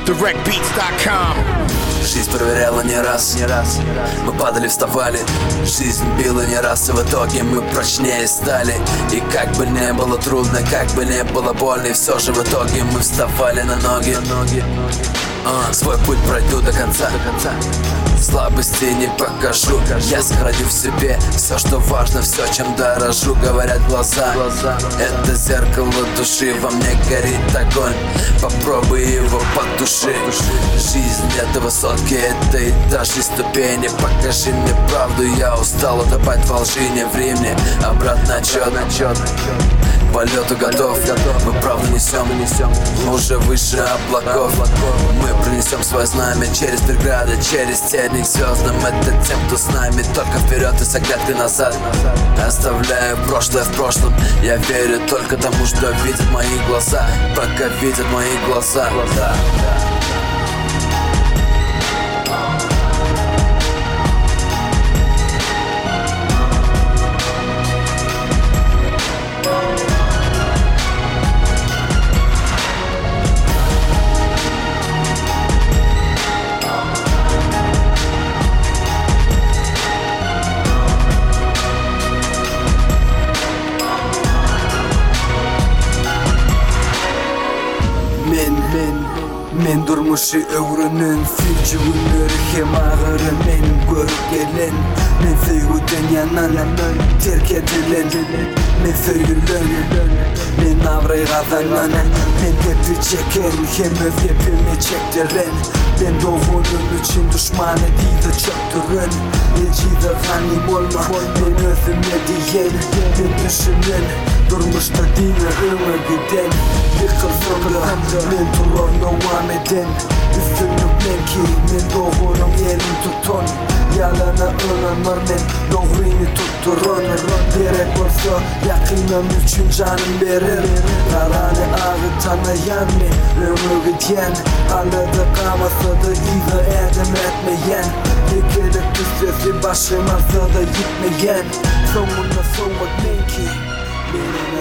directbeats.com. Жизнь проверяла не раз, мы падали, вставали. Жизнь била не раз, и в итоге мы прочнее стали. И как бы не было трудно, как бы не было больно, и все же в итоге мы вставали на ноги. Свой путь пройду до конца, слабости не покажу. Я сохраню в себе все, что важно, все, чем дорожу. Говорят глаза, это зеркало души. Во мне горит огонь, попробуй его потуши. Жизнь — это высотки, это этажи, ступени. Покажи мне правду, я устал утопать во лжи. Не времени, обратный отчет. К полету готов, мы правду несем. Мы уже выше облаков. Мы принесем свое знамя через преграды, через терник звездам. Это тем, кто с нами, только вперед и с оглядкой назад. Оставляю прошлое в прошлом. Я верю только тому, что видят мои глаза. Пока видят мои глаза. Men durmuşu öğrenin Filci günleri hem ağırı Menim görüp gelen Men feygüden yanan Terk edilen Men feygülen Men avrayı kazanan Men depi çeken Hem öfkepimi çektiren Ben doğunun için düşmanı değil de çöktürün Necide ganim olma Ben özüme diyen Ben düşünen Durmuşta dine ömür giden Yıkılsam da men durur devam eden Üstünlük ki men doğunun elini tutun Yalana inanır men doğruyunu tutturun Gerek olsa yakınım için canım verir Karanı ağıtanayan men ömür giden Alıda kalmasa da iza edem etmeyen Yekelek düşsesi başımasa da gitmeyen Sonuna soğuk men ki